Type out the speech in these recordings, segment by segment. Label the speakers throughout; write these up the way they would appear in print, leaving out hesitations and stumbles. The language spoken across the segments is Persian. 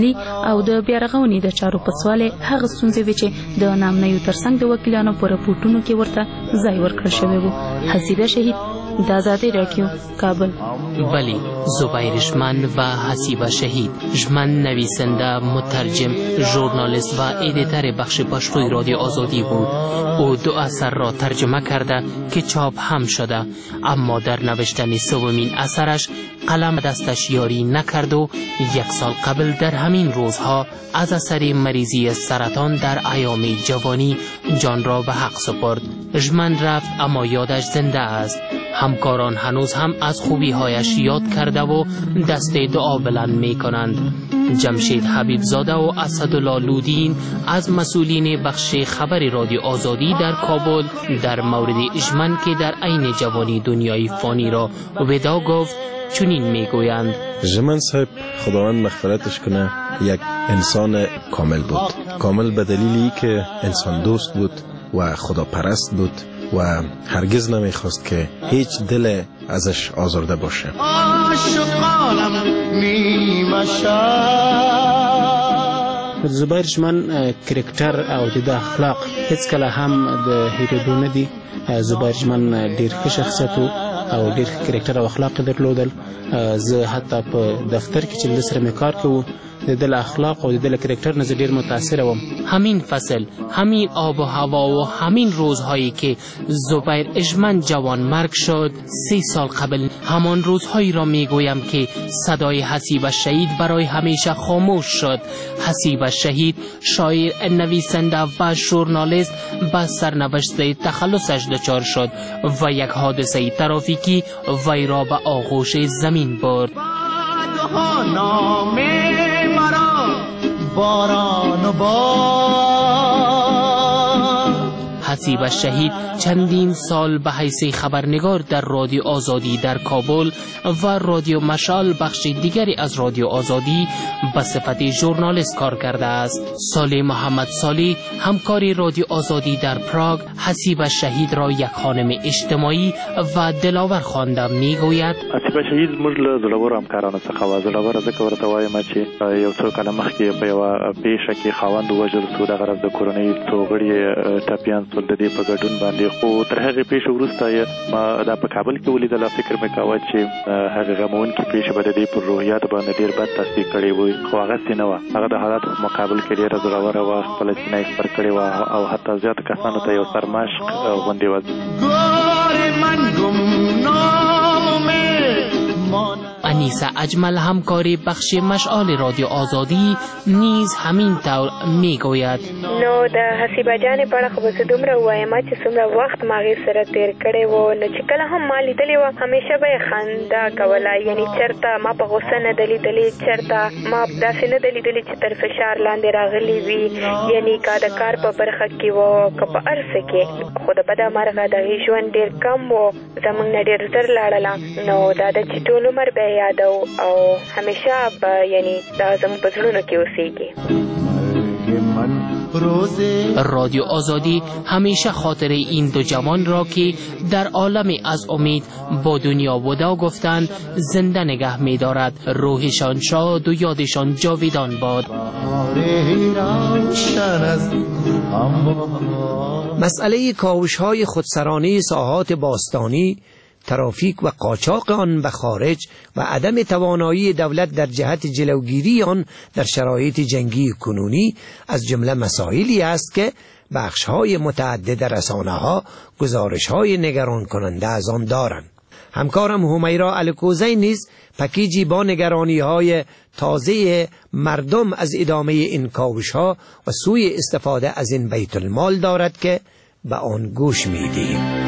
Speaker 1: وسلې او د بیارغونې د چارو په سواله هغه ستونزې وې چې د نامنیو ترڅنګ د وکیلانو په راپورټونو کې ورته ځای ورکړل شوی و. حسیبه شهید، د آزادی رادیو، کابل.
Speaker 2: بله، زبیر ژمن و حسیبه شهید، ژمن نویسنده، مترجم، ژورنالیست و ادیتور بخش پشتوی رادیو آزادی بود. او 2 اثر را ترجمه کرده که چاپ هم شده، اما در نوشتن 3مین اثرش قلم دستش یاری نکرد و 1 سال قبل در همین روزها از اثر مریضی سرطان در ایام جوانی جان را به حق سپرد. ژمن رفت اما یادش زنده است. همکاران هنوز هم از خوبی‌هایش یاد کرده و دست دعا بلند می‌کنند. جمشید حبیبزاده و اسدالله لودین از مسئولین بخش خبر رادیو آزادی در کابل در مورد ژمن که در عین جوانی دنیای فانی را وداع گفت چنین میگویند:
Speaker 3: ژمن صاحب خداوند مغفرتش کنه یک انسان کامل بود. کامل به دلیلی که انسان دوست بود و خداپرست بود و هرگز نمیخواست که هیچ دل ازش آزرده باشه.
Speaker 4: زبیر ژمن کرکټر او د اخلاق هیڅ کله هم د هیرېدو نه دي. زبیر ژمن ډیر ښه شخصیت او ډیر کرکټر او اخلاق درلودل. زه حتی په دفتر کې چې د سره مې کار کوو د دل اخلاق او د دل کرکټر نه ډیر متاثر وم.
Speaker 2: همین فصل، همین آب و هوا و همین روزهایی که زبیر ژمن جوان مرگ شد 30 سال قبل، همان روزهایی را میگویم که صدای حسیبه شهید برای همیشه خاموش شد. حسیبه شهید شاعر، نویسنده و ژورنالیست به سرنوشت تخلصش دچار شد و یک حادثه ترافیکی وی را به آغوش زمین برد.
Speaker 5: باران و
Speaker 2: حسیبه شهید چندین سال به حیث خبرنگار در رادیو آزادی در کابل و رادیو مشعل بخش دیگری از رادیو آزادی به صفت ژورنالیست کار کرده است. صالح محمد صالح، همکار رادیو آزادی در پراگ، حسیبه شهید را یک خانم اجتماعی و دلاور خوانده میگوید:
Speaker 6: حسیبه شهید موږ له زړورو همکارانو څخه وه. زړوره ځکه ورته وایم چې یو څو کاله مخکې په یوه پیښه کې خاوند ووژل سو. دغه راز د کورنۍ څو غړي ټپیان سول د دې په ګډون باندې. خو تر هغې پیښې وروسته ما دا په کابل کې ولیدله. فکر مې کاوه چې هغه غموونکې پیښه به د دې پر روحیاتو باندې ډېر بد تاثیر کړی وي، خو هغسې نه وه. هغه د حالاتو په مقابل کې ډېره زړوره وه، خپله سینه یې خپر کړې وه او حتی زیاتو کسانو ته یو سرمشق غوندې وه.
Speaker 2: انیسه اجمل، همکار بخش مشعل رادیو آزادی، نیز همین طور میگوید:
Speaker 7: نو د حسیبه جانې په اړه خو به زه دومره ووایم چې څومره وخت ما هغې سره تېر کړی و. نو چې کله هم ما لیدلې وه همیشه به یې خندا کوله. یعنې چېرته ما په غوسه نه ده لیدلې، چېرته ما داسې نه ده لیدلې چې تر فشار لاندې راغلي وي. یعنې که د کار په برخه کې و که په هر څه کې. خو د بده مرغه د هغې ژوند ډېر کم و، زموږ نه ډېر زر لاړله. نو دا ده چې ټول عمر به یې یادو او همیشه به یعنی دا زموږ په زړونو کې اوسېږي.
Speaker 2: رادیو آزادی همیشه خاطر این دو جوان را که در عالم از امید با دنیا وداع گفتند زنده نگه می دارد. روحشان شاد و یادشان جاویدان باد.
Speaker 8: مسئله کاوش‌های خودسرانه ساحات باستانی، ترافیک و قاچاق آن به خارج و عدم توانایی دولت در جهت جلوگیری آن در شرایط جنگی کنونی از جمله مسائلی است که بخش‌های متعدد رسانه‌ها گزارش‌های نگران کننده از آن دارند. همکارم همیرا الکوزی نیز پکیجی با نگرانی‌های تازه مردم از ادامه این کاوش‌ها و سوی استفاده از این بیت المال دارد که به آن گوش می‌دهیم.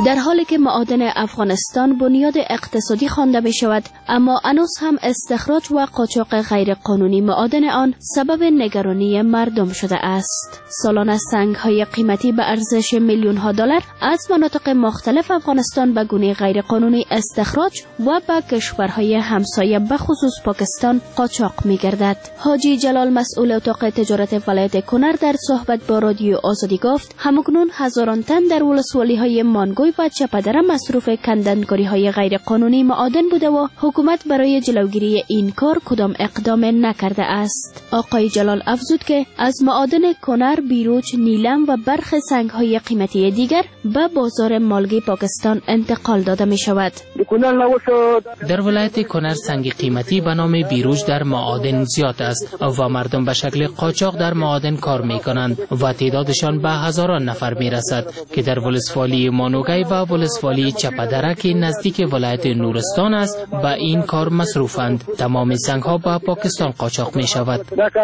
Speaker 5: در حالی که معادن افغانستان بنیاد اقتصادی خوانده می شود، اما هنوز هم استخراج و قاچاق غیر قانونی معادن آن سبب نگرانی مردم شده است. سالانه سنگ‌های قیمتی به ارزش میلیون‌ها دلار از مناطق مختلف افغانستان به گونه غیر قانونی استخراج و به کشورهای همسایه به خصوص پاکستان قاچاق می‌گردد. حاجی جلال مسئول اتاق تجارت ولایت کنر در صحبت با رادیو آزادی گفت همکنون هزاران تن در ولسوالی‌های مانگوی و چپدره مصروف کندنکاری‌های غیر قانونی معادن بوده و حکومت برای جلوگیری این کار کدام اقدام نکرده است. آقای جلال افزود که از معادن کنر، بیروج، نیلم و برخی سنگ‌های قیمتی دیگر به بازار مالگی پاکستان انتقال داده می شود.
Speaker 2: در ولایت کنر سنگ قیمتی به نام بیروج در معادن زیاد است و مردم به شکل قاچاق در معادن کار می کنند و تعدادشان به هزاران نفر می رسد که در ولسوالی مانوگی و ولسوالی چپدره که نزدیک ولایت نورستان است به این کار مصروفند. تمام سنگ ها به پاکستان قاچاق می شود.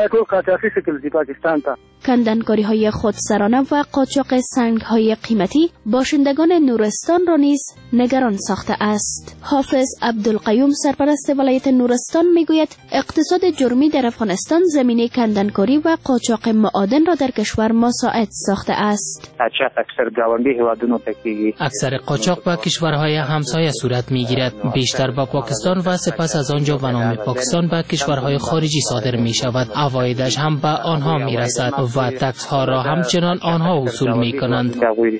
Speaker 5: کندنکاری های خودسرانه و قاچاق سنگ های قیمتی باشندگان نورستان را نیز نگران ساخته است. حافظ عبدالقیوم سرپرست ولایت نورستان میگوید اقتصاد جرمی در افغانستان زمینه کندنکاری و قاچاق معادن را در کشور مساعد ساخته است.
Speaker 2: اکثر قاچاق به کشورهای همسایه صورت میگیرد، بیشتر به پاکستان و سپس از آنجا به نام پاکستان به کشورهای خارجی صادر می شود. عوایدش هم به آنها می رسد و تکس ها را همچنان آنها وصول می کنند.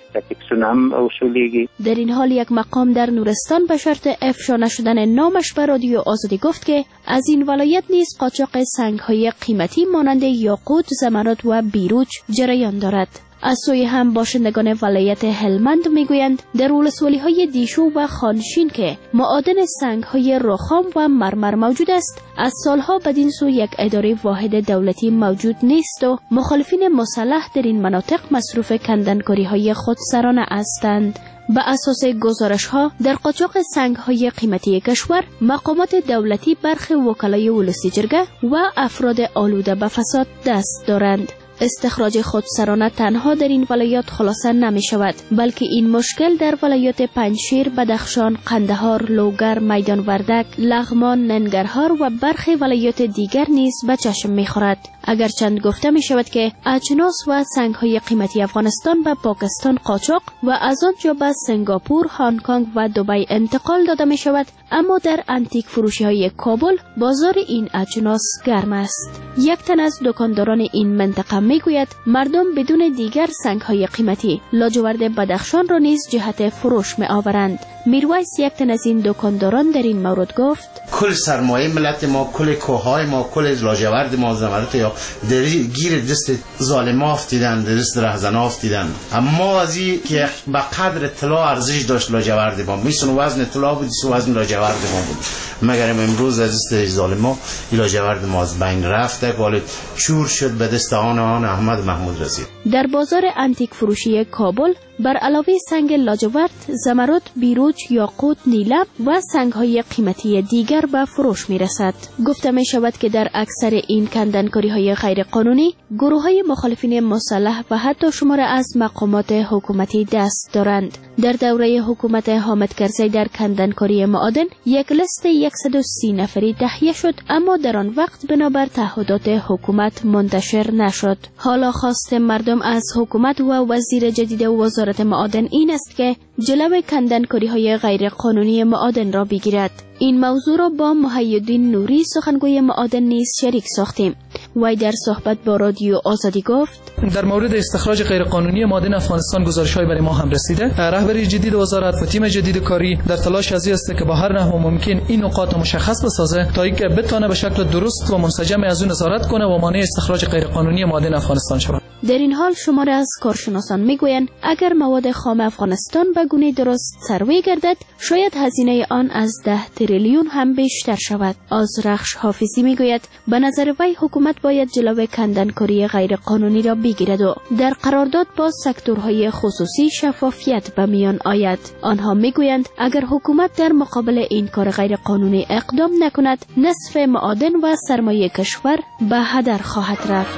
Speaker 5: در این حال یک مقام در نورستان به شرط افشا نشدن نامش به رادیو آزادی گفت که از این ولایت نیز قاچاق سنگ های قیمتی مانند یاقوت، زمرد و بیروج جریان دارد. از سوی هم باشندگان ولایت هلمند میگویند در ولسوالی‌های دیشو و خانشین که معادن سنگ‌های رخام و مرمر موجود است، از سالها بدین سو یک اداره واحد دولتی موجود نیست و مخالفین مسلح در این مناطق مصروف کندنکاری‌های خودسرانه هستند. به اساس گزارش‌ها در قاچاق سنگ‌های قیمتی کشور مقامات دولتی برخی وکلای ولسی جرگه و افراد آلوده به فساد دست دارند. استخراج خودسرانه تنها در این ولایات خلاصه نمی شود، بلکه این مشکل در ولایات پنجشیر، بدخشان، قندهار، لوگر، میدان وردک، لغمان، ننگرهار و برخی ولایات دیگر نیز به چشم می خورد. اگرچند گفته می شود که اجناس و سنگ‌های قیمتی افغانستان به پاکستان قاچاق و از آنجا به سنگاپور، هنگ کنگ و دبی انتقال داده می شود، اما در انتیک فروشی‌های کابل بازار این اجناس گرم است. یک تن از دکانداران این منطقه می گوید مردم بدون دیگر سنگ‌های قیمتی لاجورد بدخشان را نیز جهت فروش می آورند. میرویس یک تن از این دکانداران در این مورد گفت
Speaker 9: کل سرمایه ملت ما، کل کوههای ما، کل لاجورد ما، زمرد یا گیر دست ظالما افتیدن، دست رهزنا افتیدن. اما از این که به قدر طلا ارزش داشت لاجورد ما، میسون وزن طلا بود، وزن لاجورد ما بود، مگر امروز از دست ظالما لاجورد ما از بین رفته، ولی چور شد به دست آن احمد محمود رسید.
Speaker 5: در بازار انتیک فروشی کابل بر علاوه سنگ لاجورد، زمرد، بیروج، یاقوت، نیلم و سنگ‌های قیمتی دیگر به فروش می‌رسد. گفته می‌شود که در اکثر این کندنکاری‌های غیرقانونی گروه‌های مخالفین مسلح و حتی شمار از مقامات حکومتی دست دارند. در دوره حکومت حامد کرزی در کندنکاری معادن یک لیست 130 نفری تهیه شد، اما در آن وقت بنابر تعهدات حکومت منتشر نشد. حالا خواست مردم از حکومت و وزیر جدید وزارت معادن این است که جلوی کندنکاری‌های غیرقانونی معادن را بگیرد. این موضوع را با محی‌الدین نوری سخنگوی معادن نیز شریک ساختیم. وی در صحبت با رادیو آزادی گفت
Speaker 10: در مورد استخراج غیرقانونی معادن افغانستان گزارش‌های برای ما هم رسیده. رهبری جدید وزارت و تیم جدید کاری در تلاش از است که با هر نحو ممکن این نقاط مشخص بسازه تا اینکه بتونه به شکل درست و منسجم از اون نظارت کنه و مانع استخراج غیرقانونی معادن افغانستان شود.
Speaker 5: در این حال شمار از کارشناسان میگویند اگر مواد خام افغانستان به گونه درست سروی گردد، شاید هزینه آن از 10 تریلیون هم بیشتر شود. آزرخش حافظی میگوید به نظر وی حکومت باید جلوی کندنکاری غیرقانونی را بگیرد و در قرارداد با سکتورهای خصوصی شفافیت به میان آید. آنها میگویند اگر حکومت در مقابل این کار غیرقانونی اقدام نکند، نصف معادن و سرمایه کشور به هدر خواهد رفت.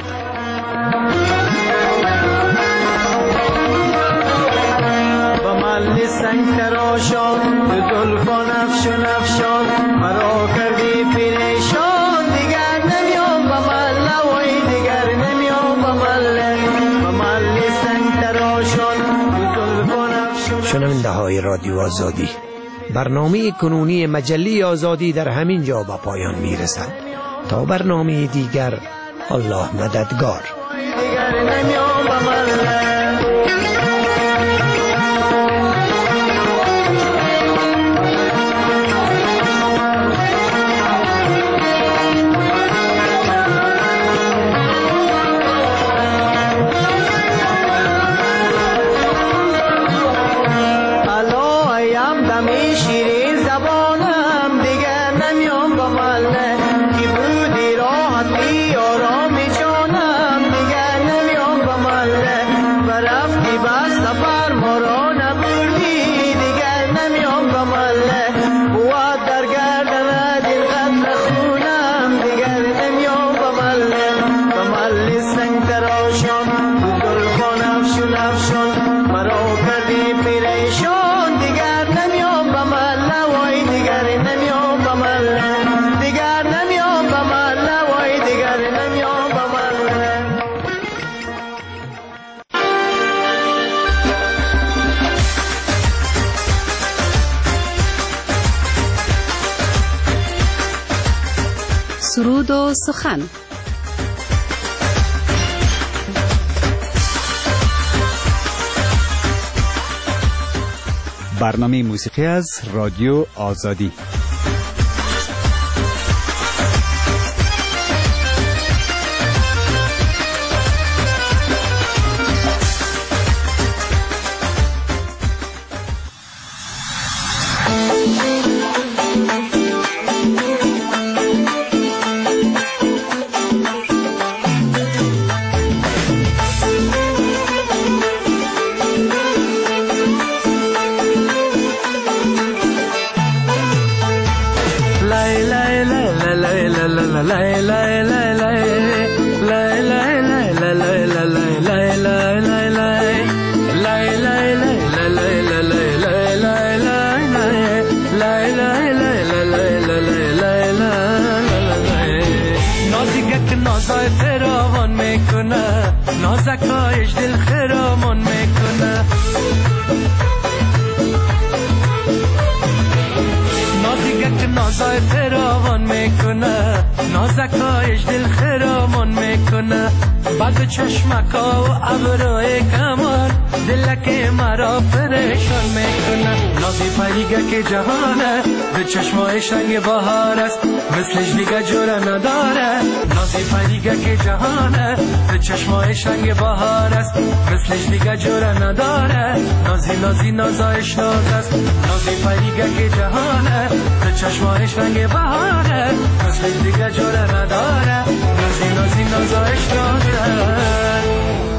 Speaker 11: محل سنگ تراشان زلفان افشان افشان مرا کردی پریشان دیگر نمیام به محل وای دیگر نمیام به محل سنگ تراشان زلفان افشان.
Speaker 8: شنونده های رادیو آزادی، برنامه کنونی مجله آزادی در همین جا به پایان میرسد. تا برنامه دیگر، الله مددگار.
Speaker 12: سرود و سخن.
Speaker 13: برنامه موسیقی از رادیو آزادی.
Speaker 11: نازای فراوان میکنه، نازکایش دل خرامان میکنه. نازیگه نازای فراوان میکنه، نازکایش دل خرامان میکنه. بعد چشمکا و ابروی کمان دلک مرا پریشان میکنه. نازی پریگه که جهانه به چشمای شنگ بهار است، مثلش دیگه جوره نداره. نازی پریگه که جهانه به چشمای شنگ بهار است، مثلش دیگه جوره نداره. نازی نازی نازایش ناز است، نازی پریگه که جهانه به چشمای شنگ بهاره، مثلش دیگه جوره نداره. نازی نازی نازایش ناز است.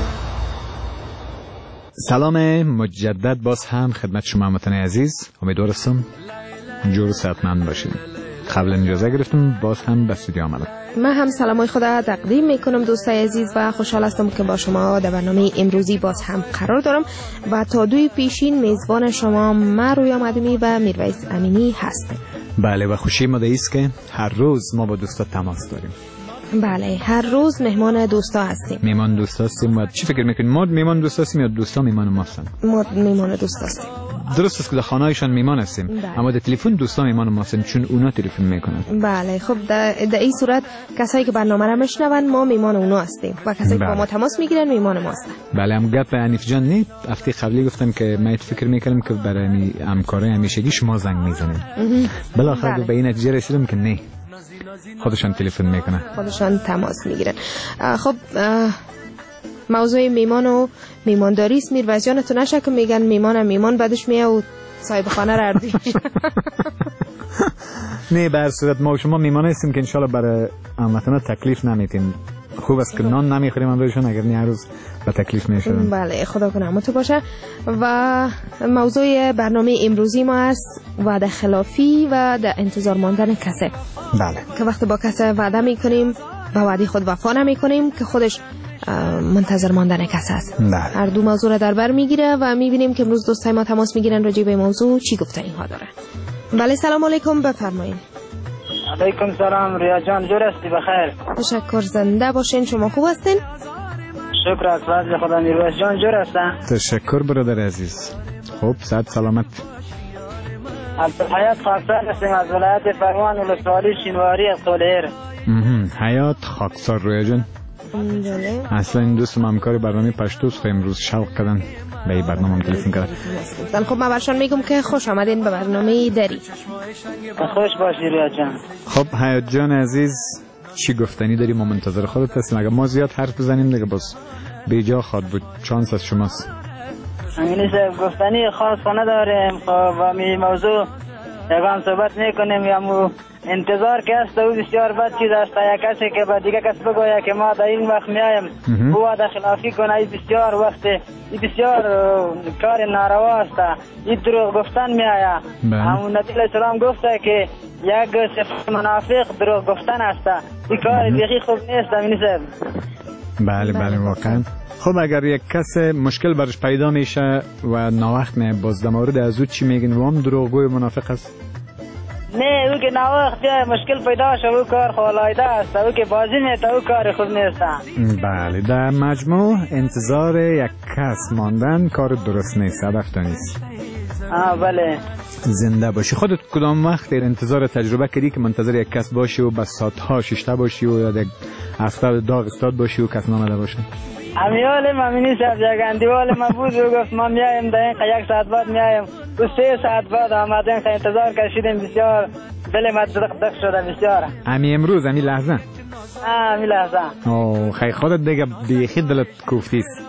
Speaker 13: سلام مجدد باز هم خدمت شما هموطن عزیز، امیدوارم جور و صحتمند باشید. قبل اجازه گرفتم باز هم به استودیو آمدم.
Speaker 14: من هم سلامای خدا تقدیم میکنم دوستای عزیز و خوشحال هستم که با شما در برنامه امروزی باز هم قرار دارم و تا دوی پیشین میزبان شما من رویا مدمی و میرویس امینی هستم.
Speaker 13: بله و خوشی ما است که هر روز ما با دوستا تماس داریم.
Speaker 14: بله هر روز مهمان دوستا هستیم.
Speaker 13: مهمان دوستا هستیم. و چی فکر میکنید، ما مهمان دوستا هستیم یا دوستا مهمان ما هستن؟
Speaker 14: ما مهمان دوستا هستیم.
Speaker 13: درست است که در خانه‌هایشان مهمان هستیم، اما در تلفن دوستا مهمان ما هستن چون اونا تلفن میکنن.
Speaker 14: بله خب در این صورت کسایی که برنامه را میشنون ما مهمان اونا هستیم و کسایی که با ما تماس میگیرن مهمان ما هستن.
Speaker 13: بله هم گپ انیف جان نه هفته قبلی گفتم که من فکر میکردم که برای همکارای همیشگی شما زنگ میزنید. بالاخره به این نتیجه رسیدم که نه، خودشان تلفن میکنن،
Speaker 14: خودشان تماس میگیرن. خب موضوع میمان و میمانداری است. میرویس جان تو نشه که میگن میمان بعدش میه و صاحب خانه را اردی.
Speaker 13: نه به هر صورت ما و شما میمان هستیم که انشالله برای هموطنان تکلیف نمیتیم. خوب است که نان نمیخوریم امروزشون، اگر نه هر روز به تکلیف میشدن.
Speaker 14: بله خدا کنه همون تو باشه. و موضوع برنامه امروزی ما است وعده خلافی و در انتظار ماندن کسی.
Speaker 13: بله
Speaker 14: که وقتی با کسی وعده میکنیم با وعده خود وفا نمیکنیم که خودش منتظر ماندن کس است.
Speaker 3: بله.
Speaker 14: هر دو موضوع را در بر میگیره و میبینیم که امروز دوستای ما تماس میگیرن راجع به موضوع چی گفتنی ها دارن. بله سلام علیکم، بفرمایید.
Speaker 12: علیکم سلام ریا جان، جور هستی؟ بخیر.
Speaker 14: تشکر، زنده باشین. شما خوب هستین؟
Speaker 12: شکر از فضل خدا. میرویس جان جور هستن؟
Speaker 13: تشکر برادر عزیز. خب صحت سلامت.
Speaker 12: عبدالحیات خاکسار هستیم از ولایت فرمان ولسوالی شینواری از قولهر.
Speaker 13: حیات خاکسار رویا جان. اصلا این دوست همکار برنامه پشتوست که امروز شوق کردن به این برنامه تلفن کردن.
Speaker 14: خب من برشان میگم که خوش آمدین به برنامه دری.
Speaker 12: خوش باشی ریا جان.
Speaker 13: خب حیات جان عزیز، چی گفتنی داری؟ ما منتظر خودت هستیم. اگر ما زیاد حرف بزنیم دیگه باز بیجا خواد بود. چانس از شماست.
Speaker 12: امینی صاحب گفتنی خاص نداریم. خب و می موضوع یگان صحبت میکنیم یا مو انتظار که است او بسیار بد چیز است. یک کسی که به دیگه کس بگوید که ما در این وقت میایم او وعده خلافی کنه، این بسیار وقت این بسیار کار ناروا است. این دروغ گفتن میآید. همون نبی علیه السلام گفته که یک صفت منافق دروغ گفتن است. این کار بیخی خوب نیست امینی صاحب.
Speaker 13: بله بله واقعا. خب اگر یک کس مشکل برش پیدا میشه و ناوقت میه، باز در مورد از او چی میگن؟ و هم دروغگوی منافق است؟
Speaker 12: نه، او که ناوقت مشکل پیدا شد او کار خالایده است. او که بازی میته او کار خوب نیست.
Speaker 13: بله، در مجموع انتظار یک کس ماندن کار درست نیست، هدف نیست.
Speaker 12: بله.
Speaker 13: زنده باشی. خودت کدام وقت انتظار تجربه کردی که منتظر یک کس باشی و بس ساعتها ششته باشی و یا یک هفته داغ استاد باشی و کس نامده باشه؟
Speaker 12: امیال مامینی صاحب یک اندیوال ما بود و گفت ما میایم در این یک ساعت بعد میایم و 3 ساعت بعد آمدیم که انتظار کشیدیم. بسیار دل ما دق شده بسیار.
Speaker 13: امی امروز امی لحظه؟
Speaker 12: امی لحظه.
Speaker 13: اوه خیلی خودت دیگه بیخی دلت کوفتیست.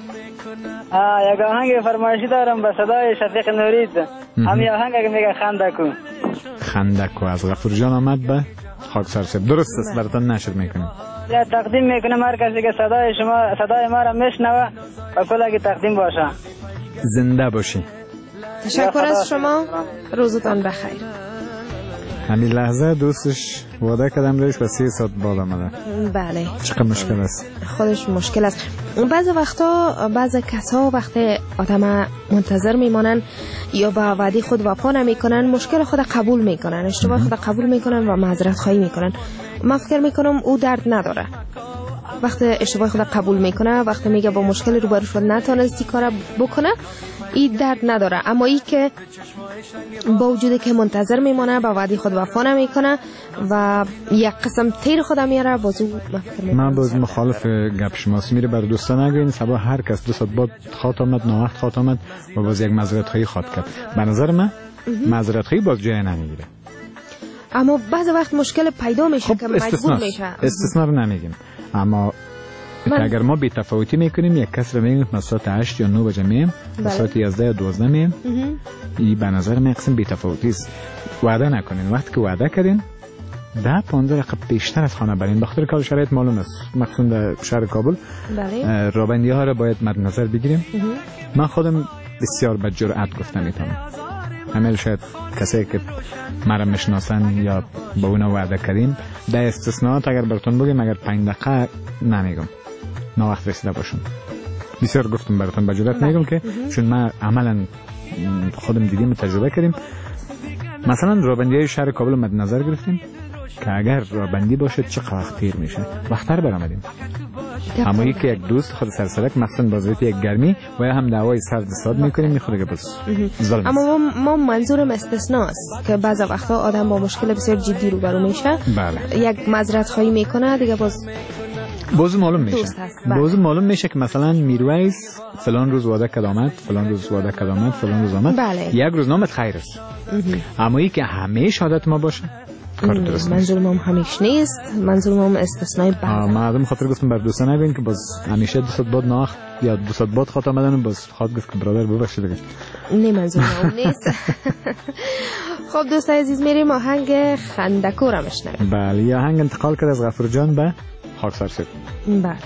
Speaker 12: یک آهنگ فرمایشی دارم به صدای شفیق نورید. همی آهنگ که میگه خندکو.
Speaker 13: خندکو از غفور جان آمد به خاکسار صاحب. درست است، براتون نشر میکنیم.
Speaker 12: یا تقدیم میکنم هر کسی که صدای ما را میشنوه و کلاگی تقدیم باشه.
Speaker 13: زنده باشی.
Speaker 14: تشکر از شما. روزتان بخیر.
Speaker 13: همین لحظه دوستش وعده کردم روش و 3 ساعت بعد آمده.
Speaker 14: بله.
Speaker 13: چقدر مشکل است.
Speaker 14: خودش مشکل است. بعضی وقتا بعضی کسا وقتی آدم منتظر میمانن یا با وعده خود وفا نمیکنن، مشکل خود قبول میکنن، اشتباه خود قبول میکنن و معذرت خواهی میکنن. من فکر میکنم او درد نداره. وقتی اشتباه خود قبول میکنه، وقتی میگه با مشکل روبرو شد نتونستی کار بکنه، این درد نداره. اما ای که با وجودی که منتظر میمونه، با وعده خود وفا نمیکنه و یک قسم تیر خودم میاره، بازو
Speaker 13: من باز مخالف گپ شماست. میره بر دوستان نگین سبا هر کس 2 ساعت بعد خاط آمد، ناوقت خاط آمد و باز یک معذرت خواهی خواهد کرد. به نظر من معذرت خواهی باز جای نمیگیره.
Speaker 14: اما بعض وقت مشکل پیدا میشه که مجبور میشه.
Speaker 13: استثنا رو نمیگیم، اما اگر ما بی تفاوتی میکنیم، یک کس رو میگیم ما ساعت 8 یا 9 بجه میم، ساعت 11 یا 12 میم، این به نظر من قسم بی تفاوتی است. وعده نکنین. وقتی که وعده کردین 10-15 دقیقه بیشتر از خانه برین. بخاطر کار شرایط معلوم است، مخصوصا در شهر کابل رابندی ها را باید مد نظر بگیریم. من خودم بسیار با جرأت گفتم میتونم. همه شاید کسایی که مرا میشناسن یا با اونا وعده کردیم، در استثناءات اگر براتون بگیم، اگر 5 دقیقه نمیگم، ناوقت رسیده باشم. بسیار گفتم براتون با جرأت میگم که چون ما عملا خودم دیدیم و تجربه کردیم. مثلا رابندی شهر کابل مد نظر گرفتیم که اگر رابندی باشه چقدر وقت تیر میشه، وقتر برآمدیم. اما یک دوست خود سرسرک مثلا بازویت یک گرمی و یا هم دعوای سرد ساد میکنیم میخوره که بس ظلم.
Speaker 14: اما ما منظورم استثناست که بعضی وقتا آدم با مشکل بسیار جدی روبرو میشه.
Speaker 13: بله.
Speaker 14: یک معذرت خواهی میکنه دیگه باز
Speaker 13: معلوم میشه. باز معلوم میشه که مثلا میرویس فلان روز وعده کرد آمد، فلان روز وعده کرد آمد، فلان روز آمد.
Speaker 14: بله.
Speaker 13: یک روز نامت خیر است. اما ای که همیشه عادت ما باشه کار درست نیست.
Speaker 14: منظورم هم همیشه نیست، منظورم هم استثنای بعضی.
Speaker 13: مردم خاطر گفتم بر دوستان نگین که باز همیشه 2 ساعت بعد ناخت یا 2 ساعت بعد خاطر آمدن باز خاطر گفت که برادر ببخشید دیگه.
Speaker 14: نه منظورم اون نیست. خب دوستای عزیز میریم آهنگ خندکو را میشنویم.
Speaker 13: بله، یا آهنگ انتقال کرد از غفور جان به خاکسار صاحب.
Speaker 14: بله.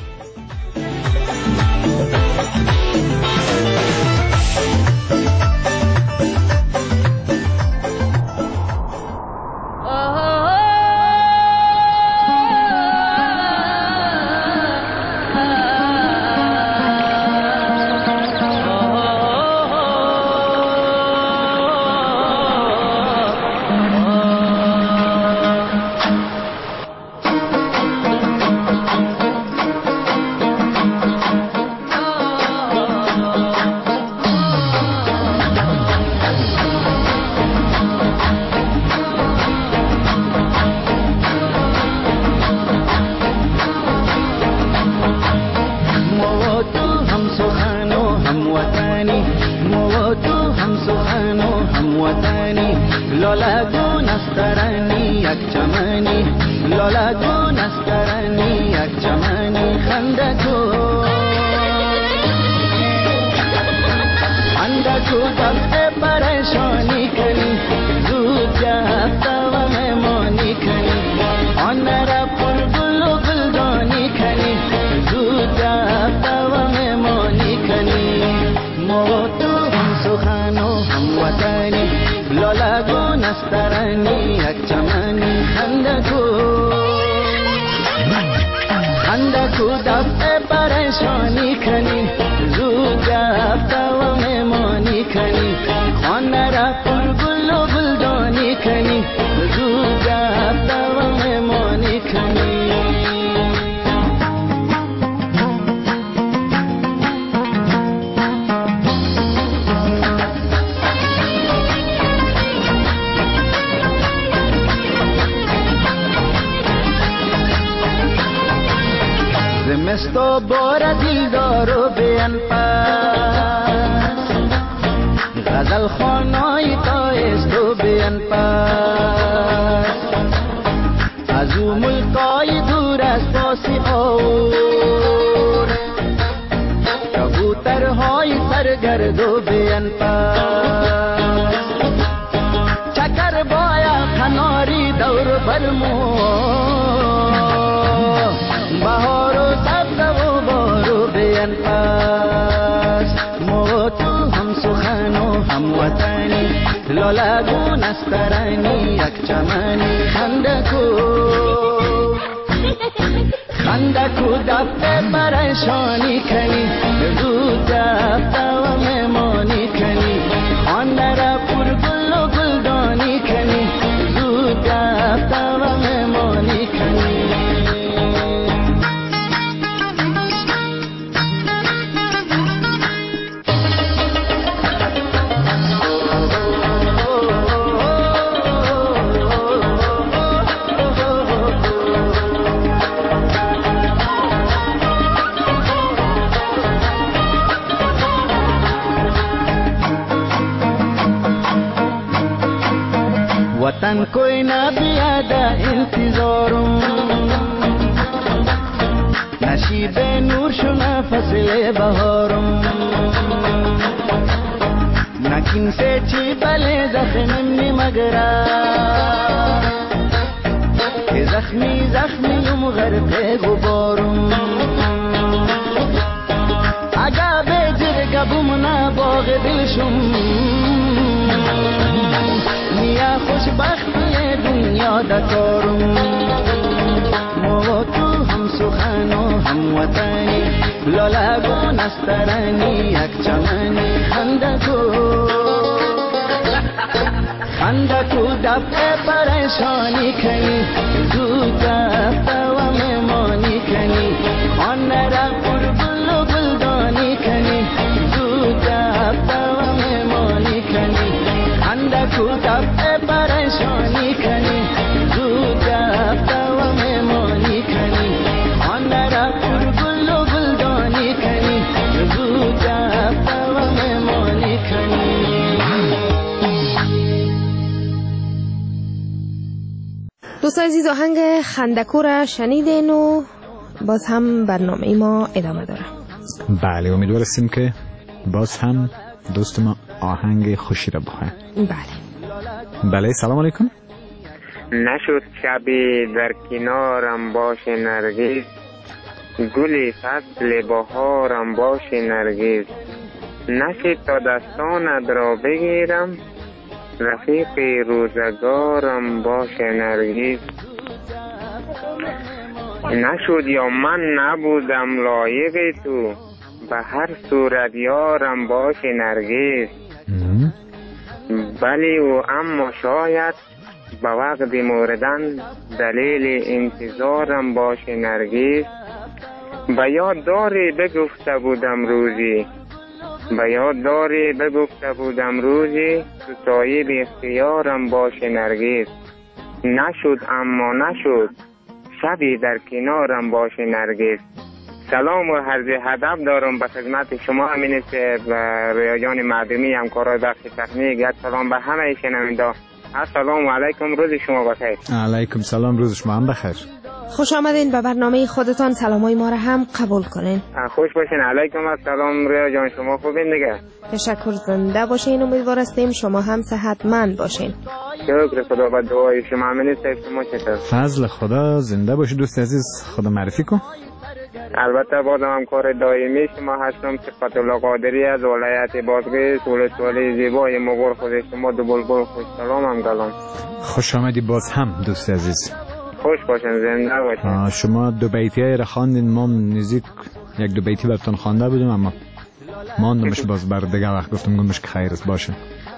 Speaker 15: هموطنی لالگون است ترنی یک چمنی لالگون است ترنی یک چمنی خندکو خندکو دفع پریشانی کنی زود جفته و مهمانی کنی آن را پر گل و گلدانی کنی زود جفته و مهمانی کنی ما تو هم سخن و هم وطنی لالگون است ترنی یک چمنی خندکو خندکو دفع پریشانی کنی زود جفته و مهمانی کنی آن را پر گل و گلدانی کنی زود جفته و مهمانی کنی زمستو بار دیلدارو بیان پس غزل خانای تایستو بیان پس از او ملکای دور از پاسی آور کبوترهای سرگردو بیان پس چکر بایا کناری دور برمو بهار و سبز و بارو بیان پس ما تو هم سخن و هم وطنی لالگون است ترنی یک چمنی خندکو خندکو دفع پریشانی کنی زود جفته و مهمانی کنی آن را پر گل و گلدانی کنی زود جفته و مهمانی کنی वतन कोई ना बियादा इंतजारों नशीब नूर शुना फसले बहारों नकिन से ची बले जख्मी मगरा के जख्मी जख्मी मगरक़े गुबारों आगा बेजर कबुमना बाग दिलशुम نیا خوشبختی دنیا دکارم ما تو هم سخن و هم وطنی لالگون است ترنی یک چمنی خندکو خندکو دفع پریشانی کنی زود جفته و مهمانی کنی آن را پر گل و گلدانی کنی زود جفته و مهمانی کنی خندکو دفع پریشانی کنی زود جفته و مهمانی کنی آن را پر گل و گلدانی کنی زود جفته و مهمانی کنی
Speaker 14: دوستان عزیز آهنگ خندکو را شنیدین و باز هم برنامه ما ادامه داره.
Speaker 13: بله امیدوار هستیم که باز هم دوست ما آهنگ خوشی را بخواهیم. بله سلام علیکم.
Speaker 16: نشد شبی در کنارم باش نرگس گل فصل بهارم باش نرگس نشد تا دستانت را بگیرم رفیق روزگارم باش نرگس نشد یا من نبودم لایق تو به هر صورت یارم باش نرگس بلی و اما شاید به وقت مردن دلیل انتظارم باش نرگس به یاد داری بگفته بودم روزی به یاد داری بگفته بودم روزی تو صاحب اختیارم باش نرگس نشد اما نشد شبی در کنارم باش نرگس سلام و عرض ادب دارم به خدمت شما همین که رویا جان معدومی همکارای بخش تکنیک. یک سلام به همه شنونده. السلام علیکم، روز شما بخیر.
Speaker 13: علیکم سلام، روز شما هم بخیر.
Speaker 14: خوش آمدین به برنامه خودتان. سلامای ما را هم قبول کنین.
Speaker 16: خوش باشین. علیکم السلام رویا جان، شما خوبین دیگه؟
Speaker 14: تشکر، زنده باشین. امیدوار هستیم شما هم صحتمند باشین.
Speaker 16: شکر خدا، به دعای شما. همین شما چطور؟
Speaker 13: فضل خدا. زنده باشی دوست عزیز. خدا معرفی کن.
Speaker 16: البته بازم هم کار دائمی شما هستم. صفت الله قادری از ولایت بادغیس، ولسوالی زیبای مغور خود شما. دو بلبل خوش سلام هم گلام.
Speaker 13: خوش آمدی باز هم دوست عزیز.
Speaker 16: خوش باشین، زنده باشین.
Speaker 13: شما دو بیتی های را خواندین، ما نزدیک یک دو بیتی براتون خوانده بودیم اما ماندمش باز بر دیگه وقت گفتم گمش که خیر است باشه.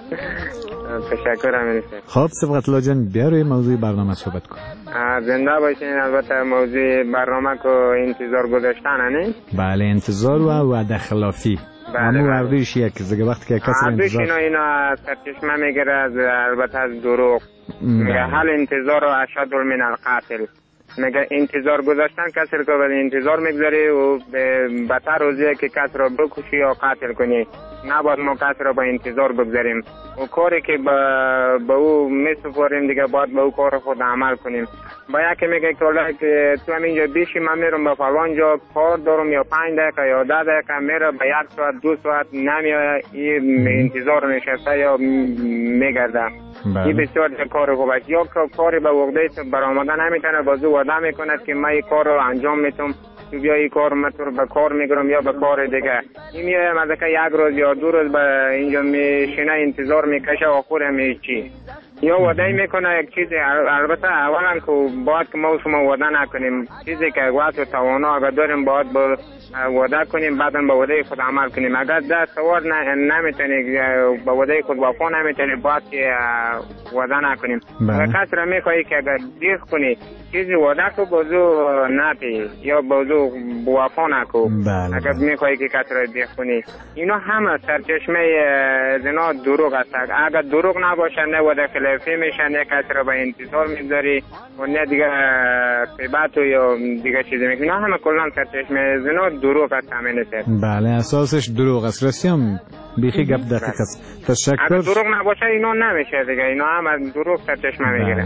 Speaker 16: تشکر امیر.
Speaker 13: خب صبغت الله جان بیا روی موضوع برنامه صحبت کن.
Speaker 16: زنده باشین. البته موضوع برنامه که انتظار گذاشتن نه؟
Speaker 13: بله، انتظار و وعده خلافی. همون وردیش یک دیگه وقتی که کسی انتظار
Speaker 16: اینا سرچشمه میگیره از البته از دروغ. میگه حل انتظار و اشد من القتل. میگه انتظار گذاشتن کسی رو که به انتظار میگذاری و بدتر روزیه که کسی رو بکشی یا قتل کنی. نباید ما کسی رو به انتظار بگذاریم و کاری که به او میسپاریم دیگه باید به او کار خود عمل کنیم. با یکی میگه که تو همینجا بیشی من میرم به فلان جا کار دارم یا 5 دقیقه یا 10 دقیقه میره به 1 ساعت 2 ساعت نمیاد، این انتظار نشسته یا میگرده. این بسیار کار خوب است. یا کاری به وقتی برآمده نمیتونه بازو وعده میکند که من این کار رو انجام میتونم، تو بیا این کار من تو به کار میگیرم یا به کار دیگه. این میاد مثلا 1 روز یا 2 روز به اینجا میشینه انتظار میکشه آخر همیچی. یا وعده میکنه یک چیزی. البته اولا که باید که ما شما وعده نکنیم، چیزی که وقت و توانا اگر داریم باید وعده کنیم، بعدا به وعده خود عمل کنیم. اگر دست سوار نمیتونی به وعده خود وفا نمیتونی باید که وعده نکنیم. اگر کسی را میخوایی که اگر دیر کنی چیزی وعده کو بازو نپی یا بازو وفا نکو. اگر میخوایی که کسی را دیر کنی اینا همه سرچشمه زنا دروغ است. اگر دروغ نباشه نه وعده خلافی میشه، نه کسی را به انتظار میذاری و نه دیگه غیبت یا دیگه چیزی میکنی. اینا همه کلا سرچشمه زنا دروغ است. همین است.
Speaker 13: بله، اساسش دروغ است. رسیم بیخی گپ دقیق است. تشکر.
Speaker 16: اگر دروغ نباشه اینا نمیشه دیگه. اینا هم دروغ سرچشمه میگیره.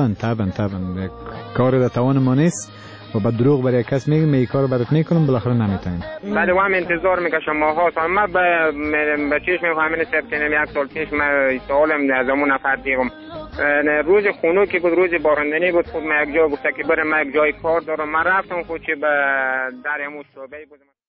Speaker 13: طبعا کار در توان ما نیست و با دروغ برای کس میگیم می کارو برات میکنم بالاخره نمیتونیم.
Speaker 16: بله، و هم انتظار میکشم ماها. من به چیش میخوام این سب کنم 1 سال پیش من سوالم از همون نفر دیگم روز خونو که بود، روز بارندنی بود. خود من یک جا گفته که برم من یک جای کار دارم. من رفتم خود چه به در همون صوبه بود.